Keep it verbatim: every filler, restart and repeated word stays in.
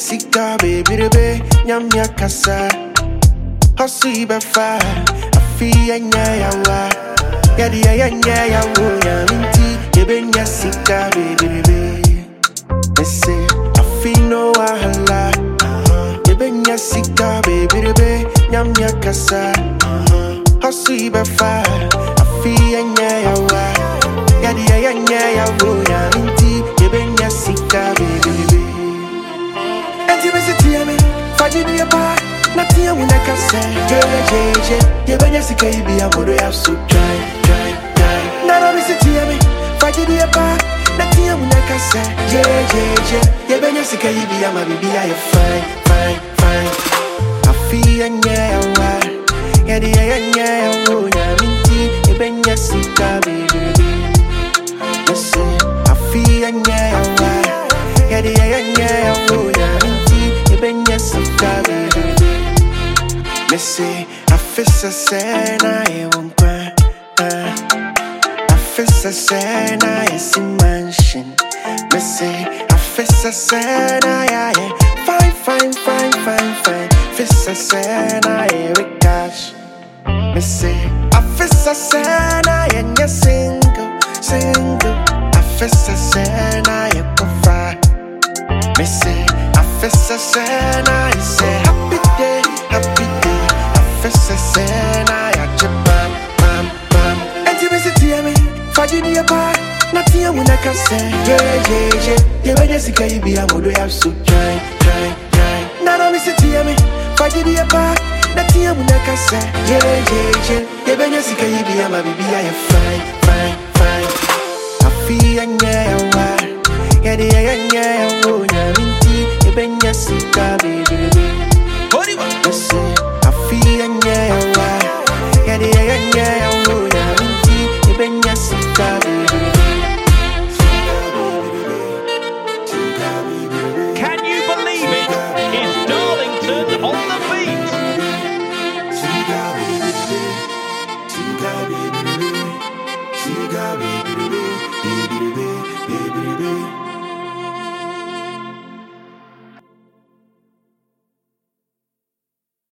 sika baby rebe nyamya kasa hustle be fa afi enya yawa yadi enya yawo yaminti yebenya sika baby rebe ese afi no wahala yebenya sika baby rebe nyamya kasa hustle be fa afi enya yawa yadi enya yawo yaminti yebenya sika baby rebe Fajini yaba, natia unaka se Yeah, yeah, yeah Yebenya sika ibi ya modo ya so dry, dry, dry Nana misi tia me Fajini yaba, natia unaka se Yeah, yeah, yeah Yebenya sika ibi ya mabibi ya fine, fine, fine Afi ya nye ya wa Yadi ya ya nye ya wo Nyaminti Yebenya sika baby Yese Afi ya nye ya wa Yadi ya ya nye ya wo Nyaminti Yebenya sika baby Me say I feel so sad I won't cry I feel so sad I see mansion Me say I feel so sad I Fine, fine, fine, fine, fine Feel so sad I with cash Me say I feel so sad I and you're single, single I feel so sad I provide Me say I feel so sad I say happy day, happy day I feel so sad I just bam, bam, bam And you miss it to me, Fajini yaba Natia unaka se Yeah, yeah, yeah Yebenya sika ibi ya modo ya so dry, dry, dry Nana miss it to me, Fajini yaba Natia unaka se Yeah, yeah, yeah Yebenya sika ibi ya mabibi ya fine